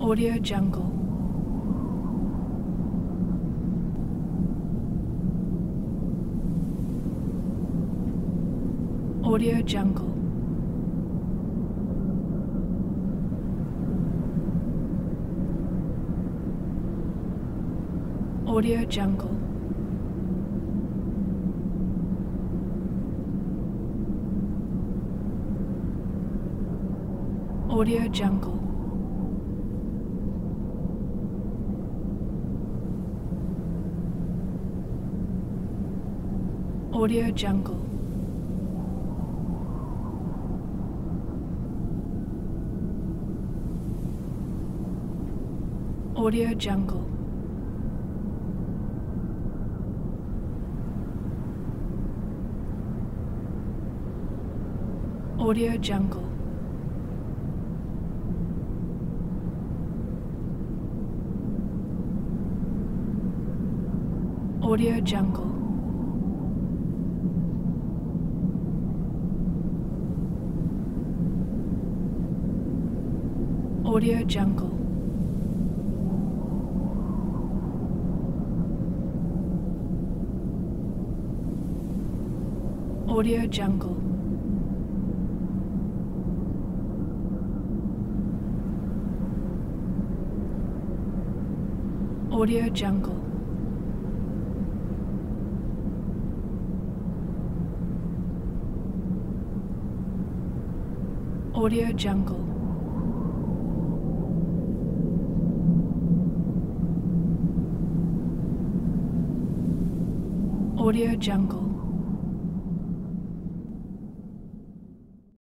Audio Jungle. Audio Jungle. Audio Jungle. Audio Jungle. Audio Jungle. Audio Jungle. Audio Jungle. Audio Jungle. Audio Jungle. Audio Jungle. Audio Jungle. Audio Jungle. Audio Jungle.